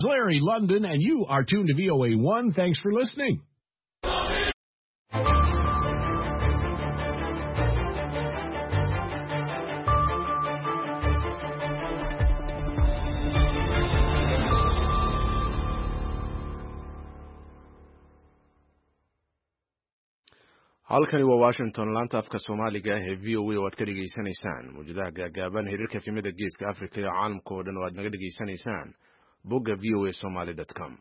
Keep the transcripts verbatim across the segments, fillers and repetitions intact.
Larry London, and you are tuned to V O A one. Thanks for listening. halkani waa Washington, laanta afka Soomaaliga ee V O A oo aad ka dhageysanaysaan muujadaha gaagaaban xiriirka filimada geeska Afrika iyo caalamka oo dhan oo aad naga dhageysanaysaan bogga v o a somali dot com.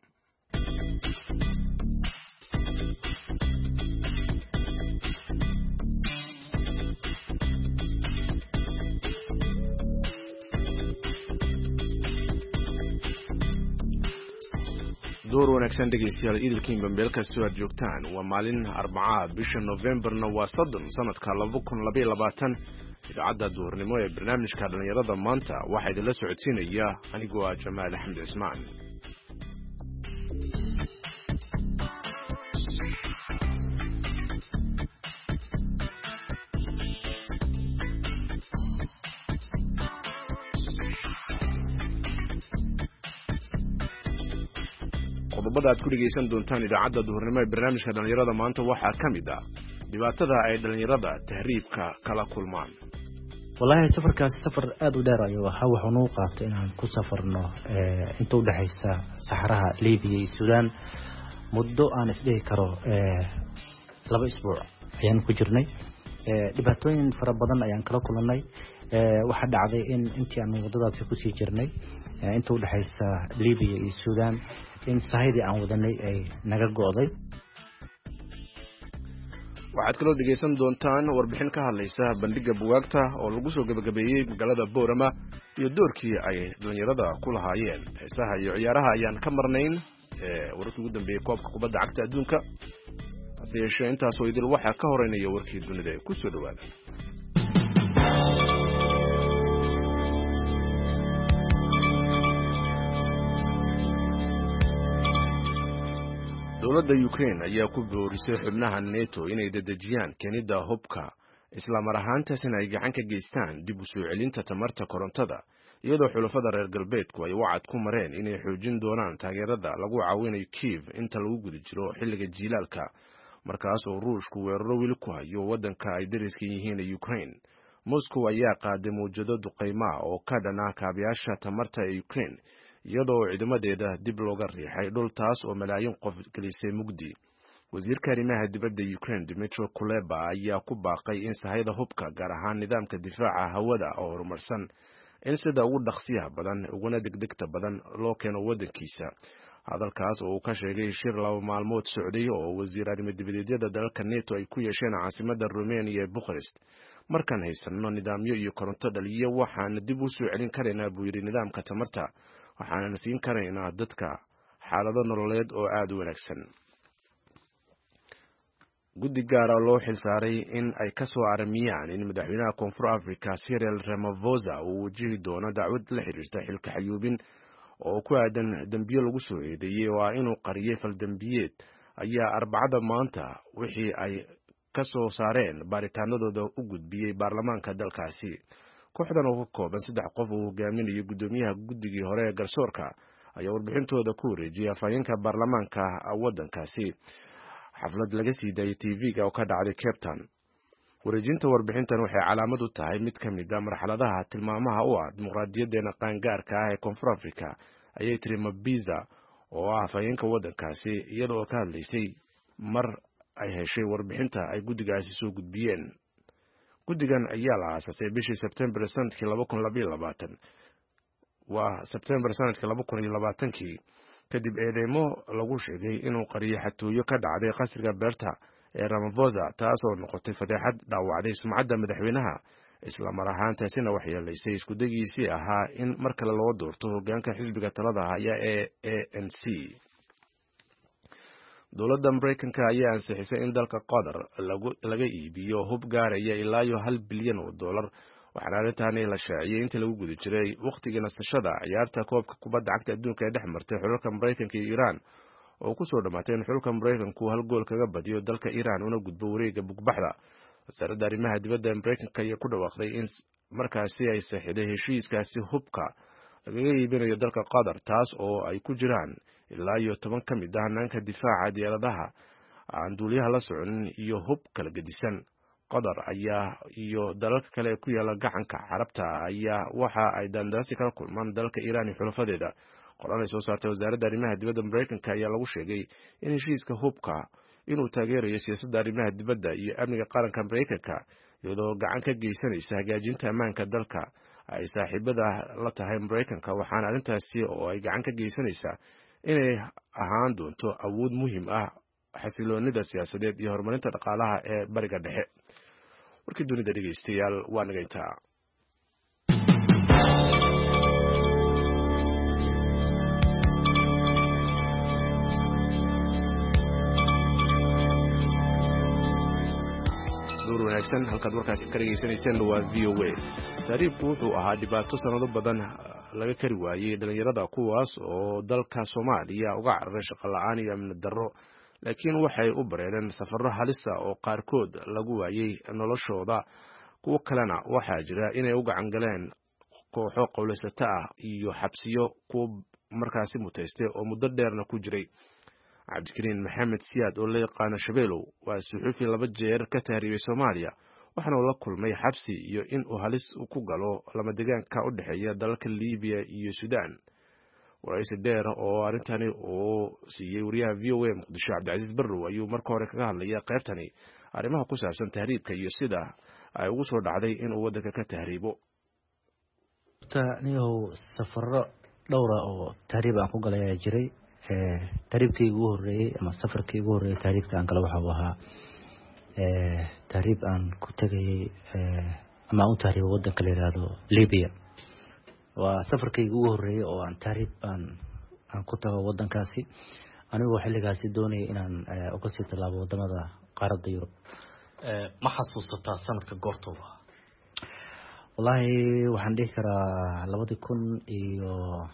door wanaagsan dhegeystayaal idilkiin bambeel kastoo aad joogtaan waa maalin Arbacada bisha Novemberna waa soddon sanadka laba kun laba iyo labaatan. idaacadda duurnimo ee barnaamijka dhalinyarada maanta waxaa idinla socodsiinaya anigoo ah Jamaal Axmed Ismaan. qodobada aad ku dhageysan doontaan idaacadda duurnimo ee barnaamijka dhalinyarada maanta waxaa ka mid ah dhibaatada ay dhalinyarada tahriibka kala kulmaan. wallahi safarkaas safar aad u dheer ayuu ahaa, wuxuu noo qaatay inaan ku safarno inta u dhaxaysa saxaraha Liibiya iyo Suudaan muddo aan isdhihi karo laba isbuuc ayaan ku jirnay. dhibaatooyin fara badan ayaan kala kulannay. waxa dhacday in intii aan wadadaasi ku sii jirnay inta u dhaxaysa Liibiya iyo Suudaan in sahaydi aan wadanay ay naga go'day. waxaad kaloo dhegeysan doontaan warbixin ka hadlaysa bandhiga buugaagta oo lagu soo gabagabeeyey magaalada Boorama iyo doorkii ay dhalinyarada ku lahaayeen. heesaha iyo ciyaaraha ayaan ka marnayn wararkii ugu dambeeyay koobka kubadda cagta adduunka. hase yeeshee intaasoo idil waxaa ka horeynaya warkii dunida ku soo dhawaada. dowladda Ukraine ayaa ku boorisay xubnaha NATO inay dedejiyaan keenida hubka isla mar ahaantaasina ay gacan ka geystaan dib u soo celinta tamarta korontada, iyadoo xulafada reer galbeedku ay wacad ku mareen inay xoojin doonaan taageerada lagu caawinayo Kiev inta lagu guda jiro xilliga jiilaalka, markaas oo Ruushku weeraro weli ku hayo waddanka ay dariska yihiin ee Ukraine. Moscow ayaa qaaday mowjado duqeymo oo ka dhan ah kaabayaasha tamarta ee Ukraine, iyadoo ciidamadeeda dib looga riixay dhul taas oo malaayiin qof gelisay mugdi. wasiirka arrimaha dibadda Ukraine Dmytro Kuleba ayaa ku baaqay in sahayda hubka gaar ahaan nidaamka difaaca hawada oo horumarsan in sida ugu dhaqsiyaha badan uguna degdegta badan loo keeno waddankiisa. hadalkaas oo uu ka sheegay shir laba maalmood socday oo wasiir arrimaha dibadeedyada dalalka NATO ay ku yeesheen caasimadda Romania ee Bucharest. markaan haysano nidaamyo iyo koronto dhaliya waxaan dib u soo celin karaynaa buu yiri nidaamka tamarta, waxaana siin karaynaa dadka xaalado nololeed oo aad u wanaagsan. guddi gaar ah loo xilsaaray in ay ka soo aramiyaan in madaxweynaha Koonfur Afrika Cyril Ramaphosa uu wajihi doono dacwad la xiriirta xilka xayuubin oo ku aadan dambiyo lagu soo eedeeyay oo ah inuu qariyay faldambiyeed ayaa Arbacada maanta wixii ay ka soo saareen baaritaanadooda u gudbiyey baarlamaanka dalkaasi. kooxdan oo ka kooban saddex qof oo hogaaminaya gudoomiyaha guddigii hore ee garsoorka ayaa warbixintooda ku wareejiyay afhayeenka baarlamaanka waddankaasi xaflad laga sii daayay T V-ga oo ka dhacday Cape Town. wareejinta warbixintan waxay calaamad u tahay mid ka mid ah marxaladaha tilmaamaha u ah dimuqraadiyadeena qaangaarka ah ee Koonfur Afrika, ayay tiri Mabiza oo ah afhayeenka waddankaasi iyadoo ka hadlaysay mar ay heshay warbixinta ay guddigaasi soo gudbiyeen. guddigan ayaa la aasaasay bishii September sanadkii laba kun laba iyo labaatan waa September sanadkii laba kun iyo labaatan kadib eedeymo lagu sheegay inuu qariyo xatooyo ka dhacday qasriga beerta ee Ramaphosa, taas oo noqotay fadeexad dhaawacday sumcadda madaxweynaha isla mar ahaantaasina waxyeelaysay isku dagiisii ahaa in mar kale loo doorto hoggaanka xisbiga talada haya ee A N C. dowladda Mareykanka ayaa ansixisay in dalka Qatar laga iibiyo hub gaaraya ilaa iyo hal bilyan oo dollar, waxaana arrintaani la shaaciyay intii lagu guda jiray waqtigii nasashada ciyaarta koobka kubadda cagta adduunka ee dhex martay xulalka Mareykanka iyo Iran oo ku soo dhamaatay in xulka Mareykanku hal gool kaga badiyo dalka Iran una gudbo wareegga bugbaxda. wasaaradda arrimaha dibadda Mareykanka ayaa ku dhawaaqday in markaasi ay saxiixday heshiiskaasi hubka lagaga iibinayo dalka qatar, taas oo ay ku jiraan ilaa iyo toban ka mid ah hanaanka difaaca diyaaradaha aan duuliyaha la soconin iyo hub kala gedisan. qatar ayaa iyo dalalka kale ku yaala gacanka carabta ayaa waxa ay daandaasi kala kulmaan dalka Iiraan iyo xulafadeeda. qoraal ay soo saartay wasaaradda arrimaha dibadda Mareykanka ayaa lagu sheegay in heshiiska hubka inuu taageerayo siyaasadda arrimaha dibadda iyo amniga qaranka Mareykanka, iyadoo gacan ka geysanaysa hagaajinta ammaanka dalka ay saaxiibada la tahay Mareykanka, waxaana arrintaasi oo ay gacan ka geysanaysaa inay ahaan doonto awood muhiim ah xasiloonida siyaasadeed iyo horumarinta dhaqaalaha ee bariga dhexe. warkii dunida dhegeystayaal waa naga intaa. duur wanaagsan, halkaad warkaasi ka dhageysanayseen waa V O A. taariikhku wuxuu ahaa dhibaato sanado badan laga kari waayey dhalinyarada kuwaas oo dalka Soomaaliya uga cararay shaqo la'aan iyo amni darro, laakiin waxay u bareereen safarro halisa oo qaarkood lagu waayey noloshooda. kuwo kalena waxaa jira inay u gacan galeen kooxo qowlaysato ah iyo xabsiyo kuwa markaasi mutaystay oo muddo dheerna ku jiray. cabdikariin maxamed siyaad oo la yaqaano Shabeelow waa suxufi laba jeer ka tahriibay Soomaaliya, waxaana uu la kulmay xabsi iyo in uu halis ku galo lama deegaanka u dhexeeya dalalka Liibiya iyo Suudaan. waraysi dheer oo arrintani uu siiyey wariyaha V O A Muqdisho Cabdicasiis Barrow ayuu marka hore kaga hadlaya qaybtani arrimaha ku saabsan tahriibka iyo sida ay ugu soo dhacday in uu waddanka ka tahriibo. taniyo safarro dhowr ah oo tahriib aan ku galay ayaa jiray. tahriibkii ugu horeeyay ama safarkii ugu horeeyay tahriibka aan galo waxa uu ahaa tahriib aan ku tagay ama aan u tahriibo waddanka la yiraahdo Liibiya. waa safarkii ugu horeeyay oo aan tahriib aan aan ku tago waddankaasi, anigu xilligaasi doonayay inaan uga sii tallaabo wadamada qaaradda Yurub. ma xasuusataa sanadka goortooda? wallahi waxaan dhihi karaa labadii kun iyo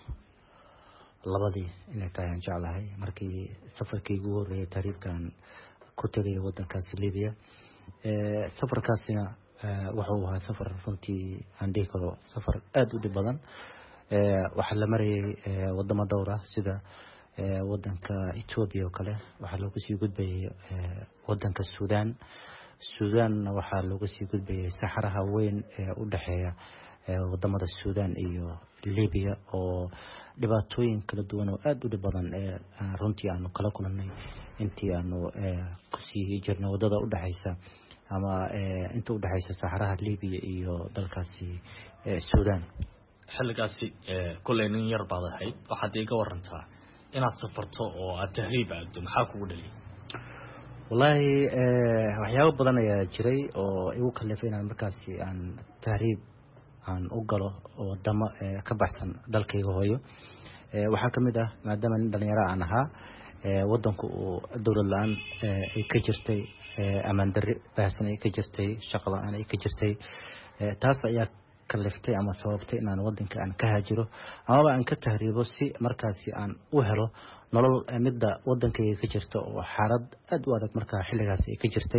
labadii inay tahay aan jeclahay markii safarkii ugu horeeyay tahriibkan ku tagay waddankaasi Liibiya. safarkaasina wuxuu ahaa safar runtii aan dhihi karo safar aad u dhib badan. waxaa la marayay wadamo dhowr ah sida waddanka Ethiopia oo kale, waxaa looga sii gudbayay waddanka Suudaan. Suudaanna waxaa looga sii gudbayay saxaraha weyn ee u dhexeeya wadamada Suudaan iyo Liibiya, oo dhibaatooyin kala duwan oo aad u dhib badan ee runtii aanu kala kulannay intii aanu ku sii jirnay wadada u dhaxaysa ama inta u dhaxaysa saxaraha Liibiya iyo dalkaasi Suudaan. xilligaasi kulay nin yar baad ahayd, waxaad iga warantaa inaad safarto oo aad tahriib aado, maxaa kugu dhaliyay? wallahi waxyaabo badan ayaa jiray oo igu kallifay inaan markaasi aan tahriib aan u galo wadamo ka baxsan dalkayga hooyo. waxaa ka mid ah maadaama nin dhalinyaro aan ahaa, waddanku uu dowlad la-aan ay ka jirtay, amaan darri baahsan ay ka jirtay, shaqo la-aan ay ka jirtay. taas ayaa kalliftay ama sababtay inaan waddanka aan ka haajiro amaba aan ka tahriibo si markaasi aan u helo nolol midda waddankayga ka jirta oo xaalad aad u adag markaa xilligaasi ay ka jirtay.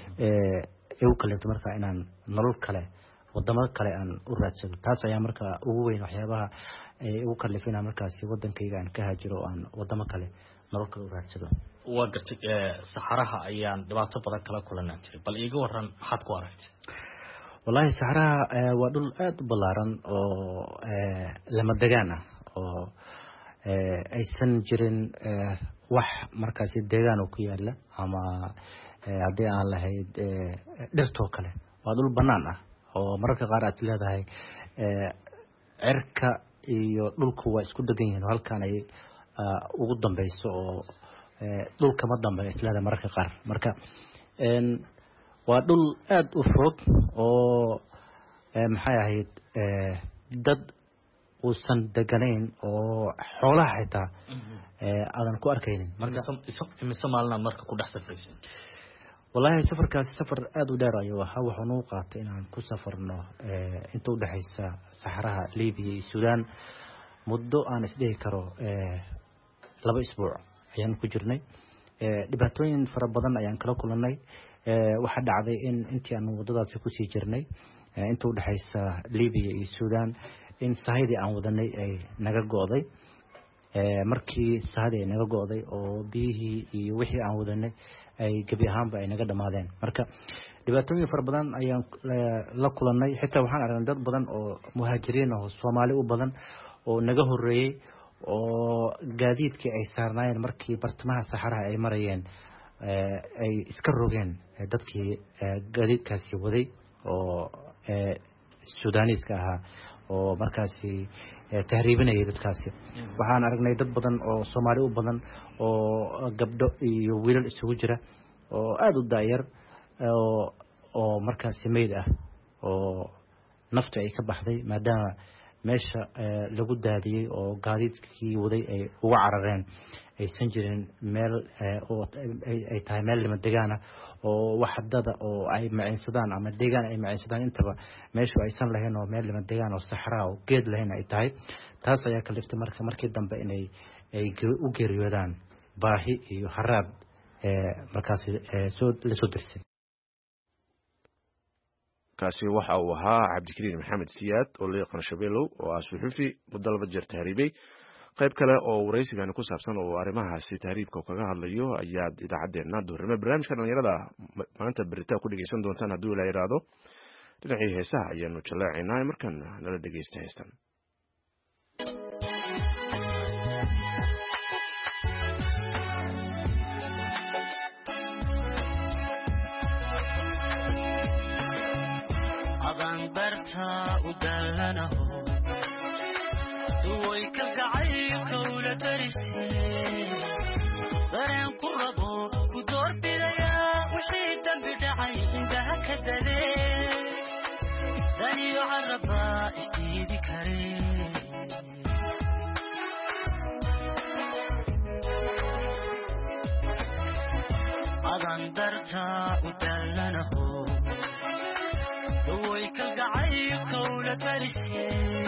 igu kalliftay markaa inaan nolol kale wadamo kale aan u raadsado. taas ayaa markaa ugu weyn waxyaabaha igu kallifay inaan markaasi waddankayga aan ka haajiro oo aan wadamo kale nolol kale u raadsado. waa gartay saxaraha ayaan dhibaato badan kala kulanaan jiray, bal iiga waran maxaad ku aragtay? wallahi saxaraha waa dhul aad u ballaaran oo lama degaan ah oo aysan jirin wax markaasi deegaan oo ku yaala ama haddii aan lahayd dhirtoo kale. waa dhul bannaan ah oo mararka qaar aad leedahay cirka iyo dhulku waa isku degan yihiin, halkaan ay ugu dambeyso oo dhulka ma dambeeyo isleedahay mararka qaar. marka waa dhul aad u fog oo maxay ahayd dad uusan deganayn oo xoolaha xitaa aadan ku arkaynin. marka imise maalinaad marka ku dhex safraysay? wallahi safarkaasi safar aad u dheer ayuu ahaa. wuxuu noo qaatay inaan ku safarno inta u dhexaysa saxaraha Liibiya iyo Suudaan muddo aan isdhihi karo laba isbuuc ayaan ku jirnay. dhibaatooyin fara badan ayaan kala kulannay. waxaa dhacday in intii aan wadadaasi kusii jirnay inta u dhexaysa Liibiya iyo Suudaan in sahaydi aan wadanay ay naga go'day markii sahaydi ay naga go'day oo biyihii iyo wixii aan wadanay ay gabi ahaanba ay naga dhamaadeen marka dhibaatooyin fara badan ayaan la kulanay xitaa waxaan aragnay dad badan oo muhaajiriin ah oo Soomaali u badan oo naga horeeyay oo gaadiidkii ay saarnaayeen markii bartamaha saxaraha ay marayeen ay iska rogeen dadkii gaadiidkaasi waday oo Suudaniiska ahaa oo markaasi tahriibinayay dadkaasi waxaan aragnay dad badan oo Soomaali u badan oo gabdho iyo wiilal isugu jira oo aad u daayar oo oo markaasi meyd ah oo nafta ay ka baxday maadaama meesha lagu daadiyay oo gaadiidkii waday ay uga carareen aysan jirin meel oo ay tahay meel lama deegaana oo waxdada oo ay maciinsadaan ama deegaan ay maciinsadaan intaba meeshu aysan lahayn oo meel lama deegaan oo saxraa oo geed lahayn ay tahay taas ayaa kaliftay marka markii dambe inay ay u geeriyoodaan baahi iyo haraad markaas soo la soo dirsay kaasi waxa uu ahaa Cabdikariim Maxamed Siyaad oo la yaqaan Shabeelow oo ah suxufi muddo laba jeer tahriibay qayb kale oo waraysigan ku saabsan oo arrimahaasi tahriibka kaga hadlayo ayaa idaacadeena doornimo barnaamijka dhalinyarada maanta berita ku dhageysan doontaan haddii la yiraahdo dhinacii heesaha ayaanu jaleecaynaa markan nala dhageysta heestan ودلنه دوي كالقعيك ولا ترسي درين كربو كدور بليا وحيدا بدعي عندها كدلي داني عربا اشتيدي كريم أذن درتا ودلنه دوي كالقعيك ولا ترسي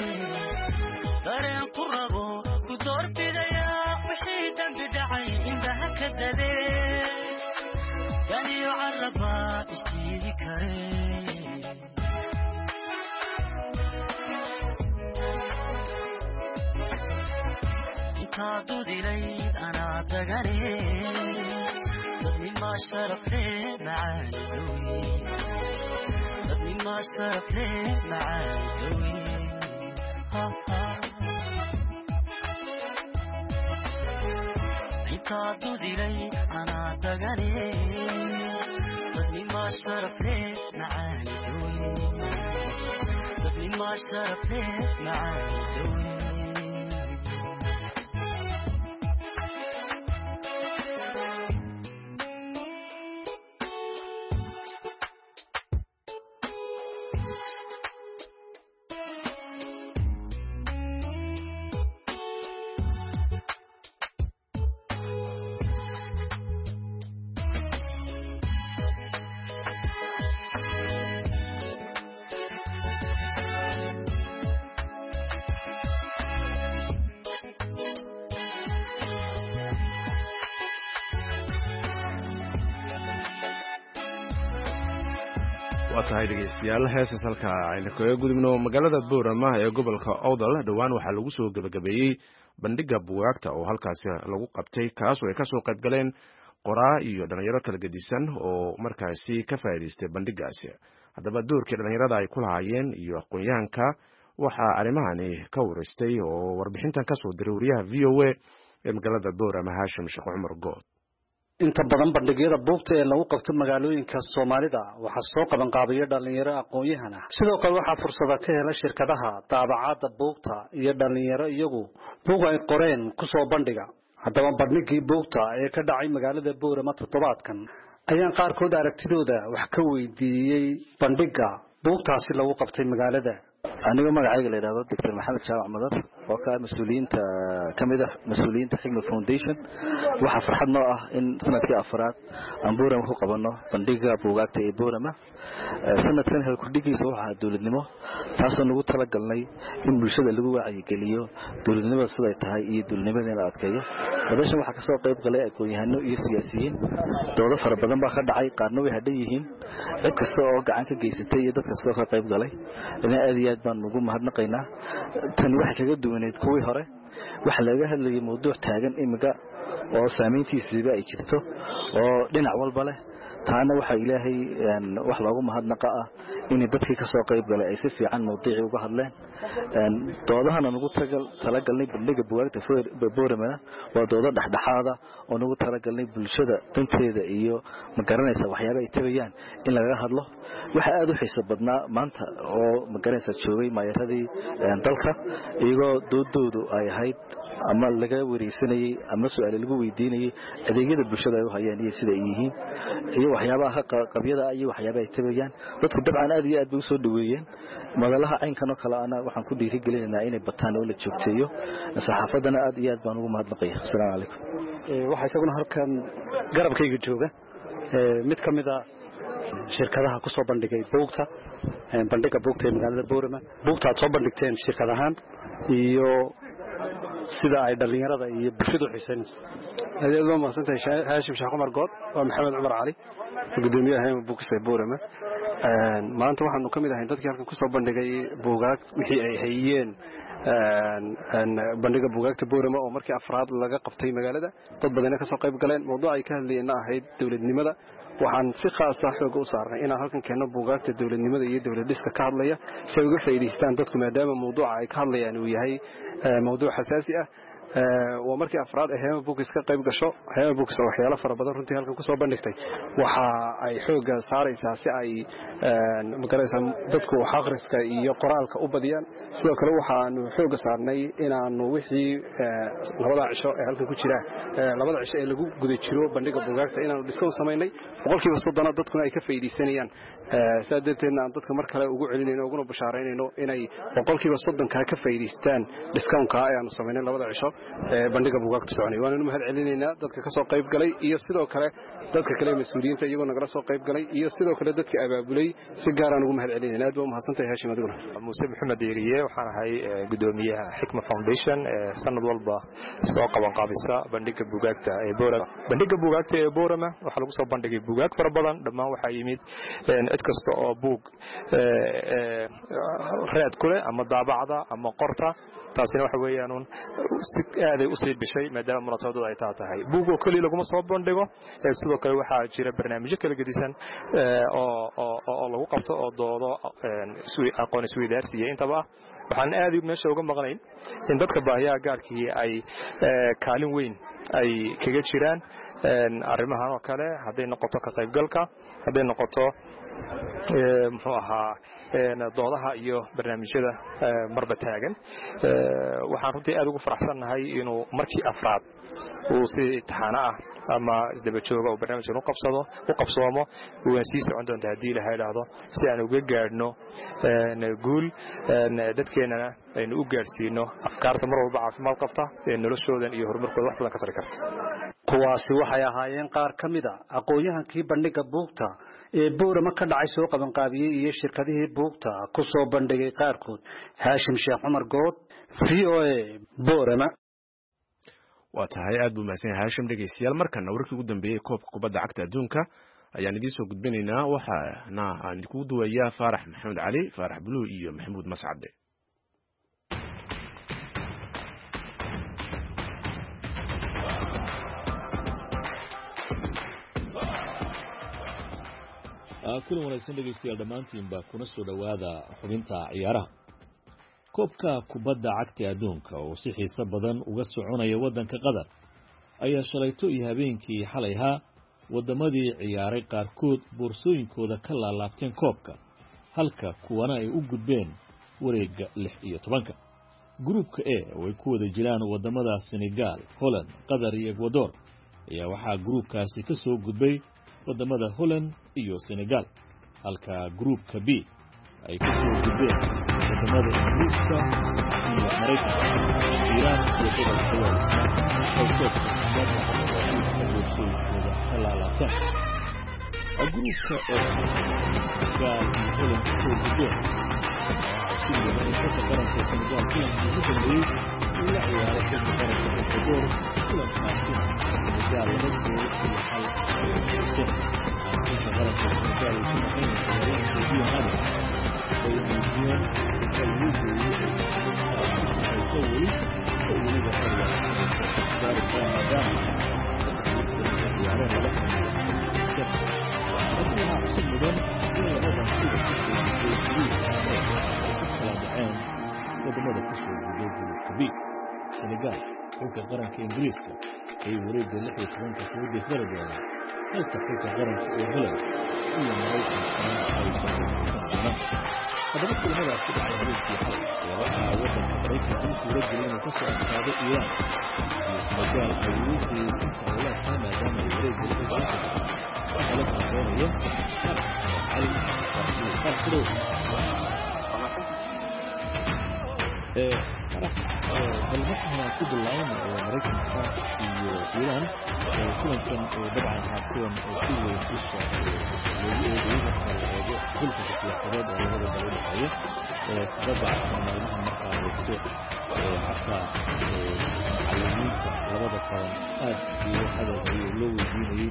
درين قربو كدور بليا وحيدا بدعي عندها كدلي يعني يعربا اشتيدي كريم انتا دودي ليد انا دقاني ضمي ما شرف لي معاني دوي ما شرف لي معاي انت دودي لي انا دقاني ضمي ما شرف لي معاي ضمي ما شرف لي معاي watahay dhageystayaal heesas halka ayna kaga gudubno magaalada Boorama ee gobolka Awdal dhawaan waxaa lagu soo gabagabeeyay bandhiga buugaagta oo halkaasi lagu qabtay kaas oo ay ka soo qayb galeen qoraa iyo dhalinyaro kala gedisan oo markaasi ka faa'iideystay bandhigaasi haddaba doorkii dhalinyarada ay ku lahaayeen iyo aqoonyahanka waxa arimahani ka wareystay oo warbixintan ka soo diray wariyaha V O A ee magaalada Boorama Haashim Sheekh Cumar Good inta badan bandhigyada buugta ee lagu qabto magaalooyinka Soomaalida waxa soo qaban qaabiyay dhalinyaro aqoon-yahan ah sidoo kale waxa fursad ka helay shirkadaha daabacaadda buugta iyo dhalinyaro iyagu buug ay qoreen ku soo bandhiga haddaba bandhigii buugta ee ka dhacay magaalada Boorama toddobaadkan ayaan qaarkood aragtidooda wax ka weydiiyay bandhiga buugtaasi lagu qabtay magaalada aniga magacayga la yiraahdo Doctor Maxamed Shaawac Madar oo ka mas'uuliyiinta kamida mas'uuliyiinta Xigma Foundation waxa farxad noo ah in sanadkii afraad aan Boorama ku qabano bandhiga buugaagta ee Boorama sanadkan hal ku dhigiisa waxa dawladnimo taasoo nagu tala galnay in bulshada lagu wacyi geliyo dawladnimada sida ay tahay iyo dawladnimada la adkeeyo wadashan waxa ka soo qayb galay aqoon-yahano iyo siyaasiyiin dawlad fara badan baa ka dhacay qaarna way hadhan yihiin cid kasta oo gacan ka geysatay iyo dadka soo ka qayb galay ina aad iyo aad baan ugu mahadnaqaynaa tan waxa kaga duwaneed kuwii hore waxa laga hadlayay mowduuc taagan imiga oo saameyntiisa ay jirto oo dhinac walba leh taana waxa ilaahay wax loogu mahadnaqa ah in dadkii ka soo qayb galay ay si fiican mowduuci uga hadleen doodahana nagu tala galnay bandhiga buugaagta Boorama waa doodo dhaxdhaxaada oo nagu tala galnay bulshada danteeda iyo ma garanaysa waxyaabo ay tabayaan in laga hadlo waxa aad u xiiso badnaa maanta oo ma garanaysa joogay maayaradii dalka iyagoo doodoodu ay ahayd ama laga wareysanayay ama su'aal lagu weydiinayay adeegyada bulshada ay u hayaan iyo sida ay yihiin iyo waxyaabaha qabyada iyo waxyaabaha ay tabayaan dadku dabcan aad iyo aad bay soo dhaweeyeen madalaha aynkan oo kale ana waxaan ku dhiirigelinaynaa inay bataan oo la joogteeyo saxaafadana aad iyo aad baan ugu mahadnaqayaa assalaamu calaykum ee waxa isaguna halkan garabkayga jooga ee mid kamid ah shirkadaha ku soo bandhigay buugta bandhiga buugta ee magaalada Boorama buugta soo bandhigteen shirkadahan iyo sida ay dhalinyarada iyo bulshadu xiisaynayso adeeg loo maasantahay Haashim Sheekh Umar Good oo Maxamed Umar Cali gudoomiyaha buugta Boorama maanta waxaanu kamid ahay dadkii halkan ku soo bandhigay buugaag wixii ay hayeen aan bandhiga buugaagta Boorama oo markii afraad laga qabtay magaalada dad badan ka soo qayb galeen mowduuc ay ka hadlayeen ahayd dawladnimada waxaan si khaas ah xoog u saarnay in halkan keeno buugaagta dawladnimada iyo dawlad dhiska ka hadlaya si ay uga faa'iideystaan dadku maadaama mowduuca ay ka hadlayaan uu yahay mowduuc xasaasi ah waa markii afraad ee Hema Books ka qayb gasho Hema Books oo waxyaalo fara badan runtii halkan ku soo bandhigtay waxa ay xoog saaraysaa si ay magaraysan dadku akhriska iyo qoraalka u badiyaan sidoo kale waxaanu xoog saarnay inaanu wixii labada cisho ee halkan ku jira labada cisho ee lagu guda jiro bandhiga buugaagta inaanu discount sameynay boqolkiiba soddon dadkuna ay ka faa'iideysanayaan saadeetena aan dadka mar kale ugu celinayno uguna bashaaraynayno inay boqolkiiba soddon ka ka faa'iideystaan discount-ka ayaanu sameynay labada cisho bandhiga buugaagta soconay waanu mahad celinaynaa dadka ka soo qayb galay iyo sidoo kale dadka kale mas'uuliyiinta iyagoo naga soo qayb galay iyo sidoo kale dadka abaabulay si gaar ah ugu mahad celinaynaa aad baa u mahadsantahay Haashim adiguna Muuse Maxamed Deeriye waxaan ahay gudoomiyaha Xigma Foundation ee sanad walba soo qaban qaabisa bandhiga buugaagta ee Boorama bandhiga buugaagta ee Boorama waxa lagu soo bandhigay buugaag fara badan dhammaan waxa yimid cid kasta oo buug ee raad kule ama daabacda ama qorta taasina waxa weeyaan si aad ay u sii bishay maadaama munaasabadu ay tahay buugo kali lagu soo bandhigo sidoo kale waxa jira barnaamijyo kala gedisan oo oo lagu qabto oo doodo aqoon isweydaarsiga intaba waxaan aad u meesha uga maqnayn in dadka baahiyaha gaarkii ay kaalin weyn ay kaga jiraan arrimahan oo kale haday noqoto ka qaybgalka haday noqoto ee muxuu ahaa doodaha iyo barnaamijyada marba taagan waxaan runtii aad ugu faraxsanahay inuu markii afraad uu si taxana ah ama isdaba jooga oo barnaamijkan u qabsado u qabsoomo uu sii socon doonto hadii la hayraado si aan uga gaadhno guul dadkeena aynu u gaarsiino afkaarta mar walba caafimaad qabta ee noloshoodan iyo horumarkooda wax badan ka tari karta kuwaasi waxay ahaayeen qaar kamid ah aqoon-yahankii bandhiga buugta ee Boorama ka dhacay soo qaban qaabiyay iyo shirkadihii buugta ku soo bandhigay qaarkood Haashim Sheekh Umar Good V O A Boorama waa tahay aad buu mahadsan yahay Haashim dhageystayaal markana warkii ugu dambeeyay koobka kubadda cagta adduunka ayaan idin soo gudbinaynaa waxaana aan ku duwayaa Faarax Maxamed Cali Faarax Blue iyo Maxamuud Mascade kulan wanaagsan dhegeystayaal dhammaantiinba kuna soo dhowaada xubinta ciyaaraha koobka kubadda cagta adduunka oo si xiiso badan uga soconaya waddanka qatar ayaa shalayto iyo habeenkii xalay ahaa waddamadii ciyaaray qaarkood boorsooyinkooda ka laalaabteen koobka halka kuwana ay u gudbeen wareegga lix iyo tobanka gruubka e oo ay ku wada jiraan waddamada Senegal, Holland, Qatar iyo Ecuador ayaa waxaa gruubkaasi ka soo gudbay wadamada Holland iyo Senegal halka gruubka B ay ku soo gudbeen wadamada Ingiriiska iyo maraykanka iiraan iyo gobolka walisna ay koobka kubadda cagta adduunka doorashooyinkooda ka laalaabtaan gruubka oo Senegal iyo Holland soo gudbeen sidoo in xulka qaranka Senegal kulankii ugu dambeeyey uu la ciyaaray xulka qaranka Ecuador kulankaasi Senegal laba gool iyo hal ay guuleysteen xulka qaranka Senegal uu ku maqan yahay ciyaaryahankoodii hada ay muujiyeen awoodooda ay soo weli oo weliba xorya Senegal kaa maadaama ciyaareen laba xilli waxaa cusub mudan in labadan sida kusoo gudbay guriga ay ku kala dhaceen wadamada kusoo gudbay gurubka B Senegal xulka qaranka Ingiriiska ay wareegga lix iyo tobanka kaga geysdari doonaan halka xulka qaranka ee Holland iyo Maraykankana ay soo doonaan haddaba kulamadaas ku dhacay habeenkii xalay ee waxaa waddanka Maraykanka u suura gelin inuu kasoo adkaado Iiraan iyo Senegal ay weligeed inta leedahay maadaama ay wareegga lix iyo tobanka على الأخوانية علي فرحلو بالمحنة كل العام مريكا في إيران كلهم كان طبعا هاتون كل قصة لوجود خلفة السياسات على هذا الدولة الحقيقية تبع معلومها مرقى وقت حتى علمين لبدا قرن آد في هذا الغير لو الديني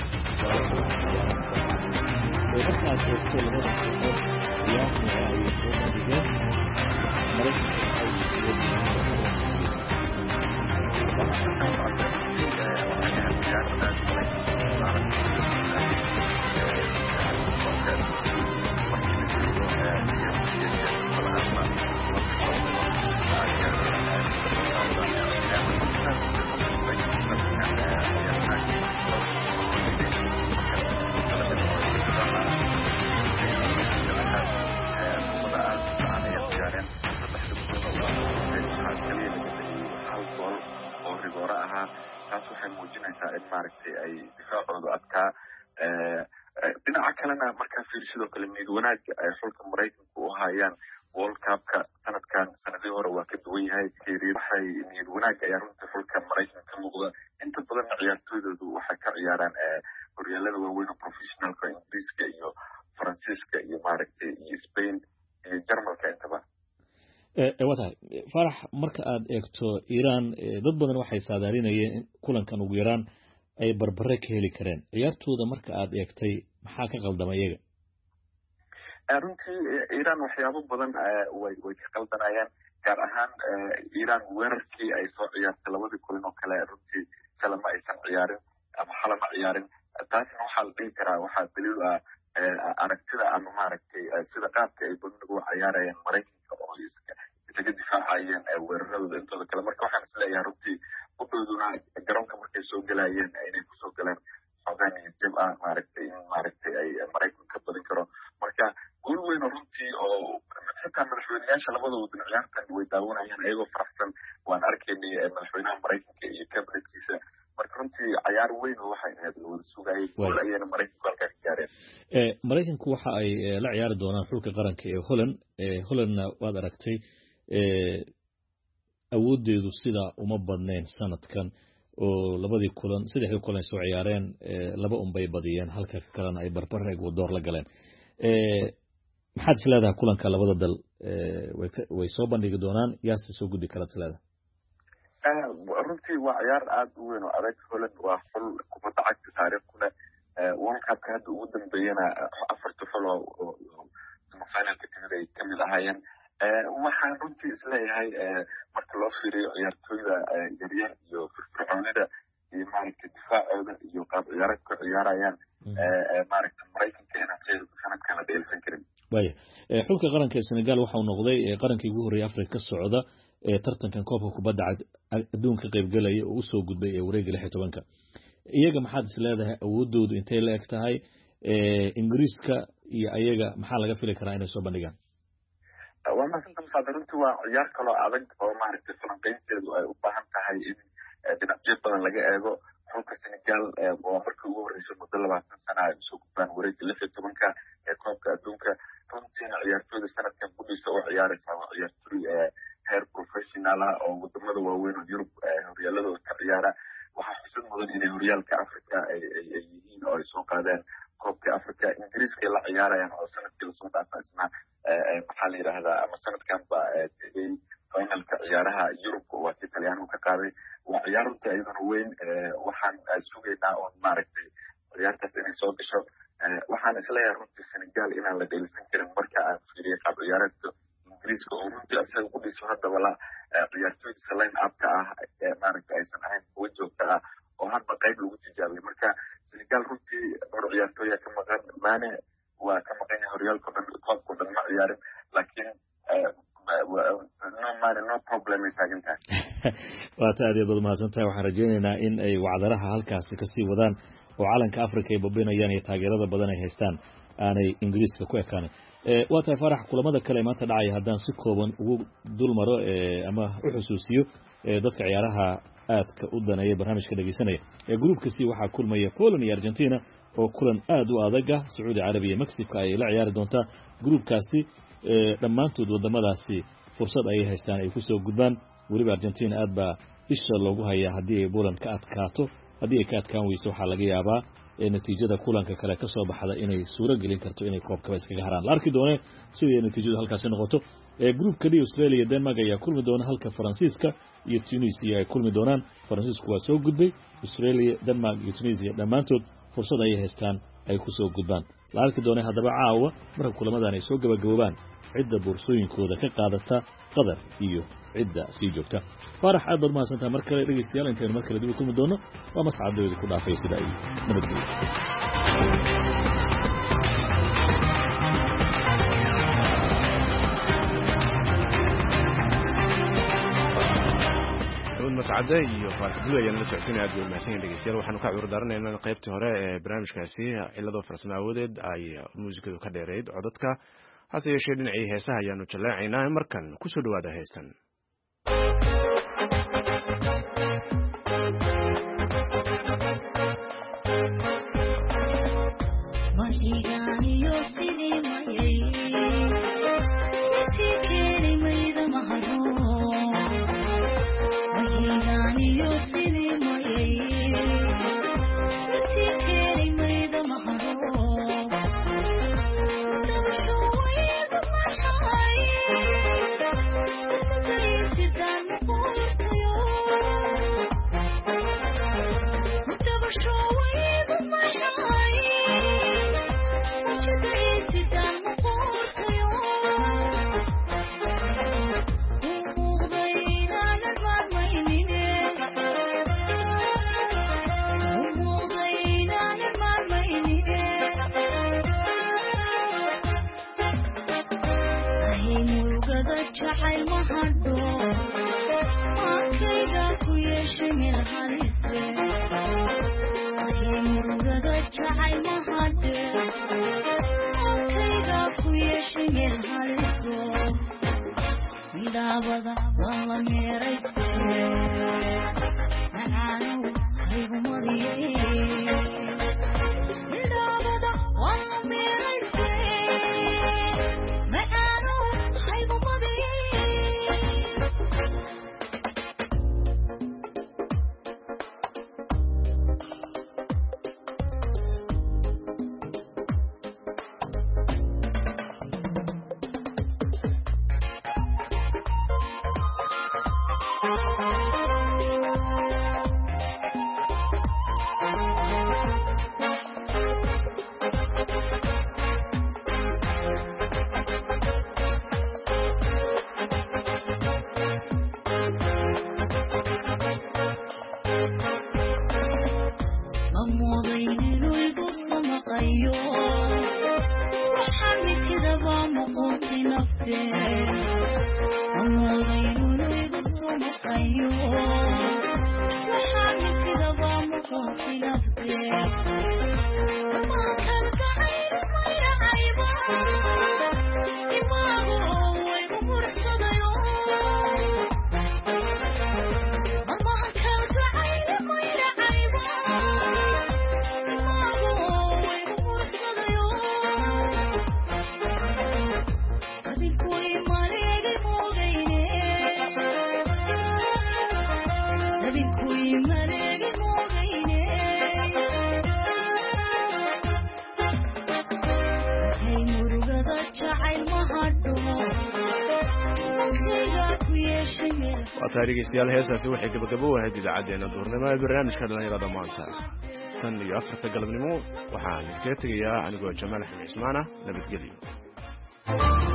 وحتى أتوقع لبدا قرن يعني يكون بجان مريكا dhinaca kalena markaa fiir sidoo kale mid wanaag ay xulka Maraykanku u hayaan World Cup-ka sanadkan sanadii hore waa ka duwan yahay waxay mid wanaag ay runtii xulka Maraykanka ka muuqda inta badan ciyaartooydoodu waxay ka ciyaaraan horyaalada waaweyn oo professionalka Ingiriiska iyo Faransiiska iyo maaragtay iyo Spain iyo Jarmalka intaba ee wata farax marka aad eegto Iiraan dad badan waxay saadaalinayeen kulankan ugu yaraan ay barbare ka heli kareen ciyaartooda marka aad eegtay maxaa ka qaldamay iyaga runtii Iiraan waxyaabo badan way way ka qaldanayaan gaar ahaan Iiraan weerarkii ay soo ciyaartay labadii kulan oo kale runtii kala ma aysan ciyaarin ama xala ma ciyaarin taasina waxaa la dhihi karaa waxaa daliil ah aragtida ama maaragtay sida qaabka ay badnigu u ciyaarayaan Maraykanka oo isaga difaacayeen weeraradooda intooda kale marka waxaan isleeyahay runtii udooduna garoonka markay soo galayeen inay kusoo galaan xogaan iyo jab ah maaragtay in maaragtay ay Maraykanka ka badin karo marka gool weyn runtii oo xitaa madaxweynayaasha labada wadan ciyaartan way daawanayaan ayagoo faraxsan waan arkaynay madaxweynaha Maraykanka iyo kabinetkiisa marka runtii ciyaar weyn oo waxay ahayd la wada sugayay gool ayayna Maraykanku halkaa ka gaareen Maraykanku waxa ay la ciyaari doonaan xulka qaranka ee Holland Hollandna waad aragtay awoodeedu sida uma badnayn sanadkan oo labadii kulan saddexdii kulan soo ciyaareen laba un bay badiyeen halka kalena ay barbareeg door la galeen ee maxaad isleedahay kulanka labada dal way soo bandhigi doonaan yaasi soo gudi kala isleedahay runtii waa ciyaar aad u weyn oo adag Holland waa xul kubadda cagta taariikh ku leh World Cup-ka hadda ugu dambeeyana afarta xul oo finalka ay ka mid ahaayeen waxaan runtii isleeyahay marka loo fiiriyo ciyaartooyda yaryar iyo firfircoonida iyo maaragtay difaacooda iyo qaab ciyaareedka ciyaarayaan maaragtay Maraykanka inaan sayid sanadkan la dheelsan karin waya xulka qaranka Senegal waxa uu noqday qarankii ugu horeeyay Afrika ka socda ee tartankan koobka kubadda adduunka qayb galaya oo soo gudbay ee wareegga lix iyo tobanka iyaga maxaad isleedahay awoodoodu intee la eg tahay Ingiriiska iyo ayaga maxaa laga fili karaa inay soo bandhigaan waa maasanta musaadarintu waa ciyaar kaloo adag oo maaragtay falanqaynteedu ay u baahan tahay in dhinacyo badan laga eego xulka Senegal waa markii ugu horeysay muddo labaatan sana ay usoo gudbaan wareegga lix iyo tobanka ee koobka adduunka runtiina ciyaartooyda sanadkan guddiisa oo ciyaaraysa waa ciyaartooy heer professional finaalaha oo wadamada waaweyn oo Yurub horyaaladooda ka ciyaara waxaa xusid mudan inay horyaalka Afrika ay yihiin oo ay soo qaadeen koobka Afrika Ingiriiska la ciyaarayaan oo sanadkii lasoo dhaafay isna maxaa la yiraahdaa ama sanadkan ba tegay finalka ciyaaraha Yurub oo waa Talyaanigu ka qaaday waa ciyaarta iyaduna weyn waxaan sugaynaa oo maaragtay ciyaartaas inay soo gasho waxaan isleeyahay runtii Senegal inaan la dhalisan karin marka aan fiiriyo qaab ciyaareedka Ingiriiska oo runtii asaga ku dhiso haddaba la ciyaartooyda line up-ka ah ee maaragtay aysan ahayn kuwa joogta ah oo hadba qayb lagu tijaabiyay marka Senegal runtii dhowr ciyaartooya ka maqan Mane waa ka maqan yahay horyaalka dhan koobka dhan ma ciyaarin laakiin no Mane no problem ay taagan tahay waa taadi baad mahadsantahay waxaan rajaynaynaa in ay wacdaraha halkaasi ka sii wadaan oo calanka Afrika ay babinayaan iyo taageerada badan ay haystaan aanay Ingiriiska ku ekaan ee waa tahay farax kulamada kale maanta dhacay haddaan si kooban ugu dulmaro ee ama u xusuusiyo ee dadka ciyaaraha aadka u daneeya barnaamijka dhageysanaya ee groupkasi waxaa kulmaya Poland iyo Argentina oo kulan aad u adag ah Saudi Arabia iyo Mexico ay la ciyaari doontaa groupkaasi ee dhamaantood wadamadaasi fursad ay haystaan ay ku soo gudbaan waliba Argentina aad ba isha loogu hayaa hadii ay Poland ka adkaato hadii ay ka adkaan weyso waxa laga yaabaa ee natiijada kulanka kale ka soo baxda inay suuro gelin karto inay koobka iskaga haraan la arki doono sidii natiijadu halkaas noqoto ee groupka dhii Australia iyo Denmark ayaa kulmi doona halka Faransiiska iyo Tunisia ay kulmi doonaan Faransiisku waa soo gudbay Australia Denmark iyo Tunisia dhamaantood fursad ay haystaan ay ku soo gudbaan la arki doono hadaba caawa marka kulamadan ay soo gabagaboobaan cidda boorsooyinkooda ka qaadata qadar iyo cidda sii joogta farax aad baad mahadsantahay mar kale dhegeystayaal intaan mar kale dib u kulmi doono waa mascadooda ku dhaafay sida ay nabadgelyo mascade iyo farax bulu ayaan la socodsiinaya aad bay mahadsan dhegeystayaal waxaanu ka cudur daaranaynaa qaybtii hore ee barnaamijkaasi cilado farsamo awoodeed ay muusikadu ka dheereyd codadka hase yeeshee dhinacii heesaha ayaanu jallaacaynaa markan ku soo dhawaada heestan I think we might waa tahay dhegeystayaal heestaasi waxay gabagabo u ahayd idaacaddeenna duurnimo ee barnaamijka dhallinyarada maanta tan iyo afarta galabnimo waxaan idinkaga tegayaa anigoo jamaal axmed cismaan ah nabadgelyo